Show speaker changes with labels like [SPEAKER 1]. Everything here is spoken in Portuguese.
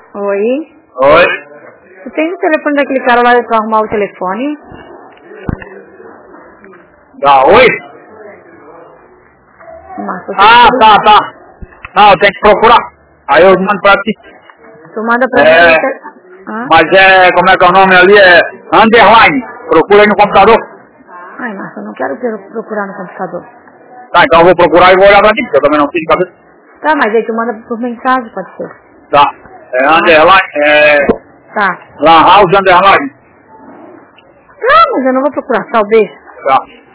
[SPEAKER 1] Oi?
[SPEAKER 2] Oi?
[SPEAKER 1] Tu tem o telefone daquele cara lá pra arrumar o telefone?
[SPEAKER 2] Oi?
[SPEAKER 1] Márcio,
[SPEAKER 2] tá. Não, eu tenho que procurar. Aí eu mando pra ti.
[SPEAKER 1] Tu manda pra mim.
[SPEAKER 2] Mas como é que é o nome ali? É underline. Procura aí no computador.
[SPEAKER 1] Ai, Márcio, eu não quero procurar no computador.
[SPEAKER 2] Tá, então eu vou procurar e vou olhar pra ti, porque eu também não sei de cabeça.
[SPEAKER 1] Tá, mas aí tu manda por mensagem, pode ser.
[SPEAKER 2] Tá. Underline,
[SPEAKER 1] Tá.
[SPEAKER 2] Lan House underline.
[SPEAKER 1] Tá, mas eu não vou procurar, talvez.
[SPEAKER 2] Tá.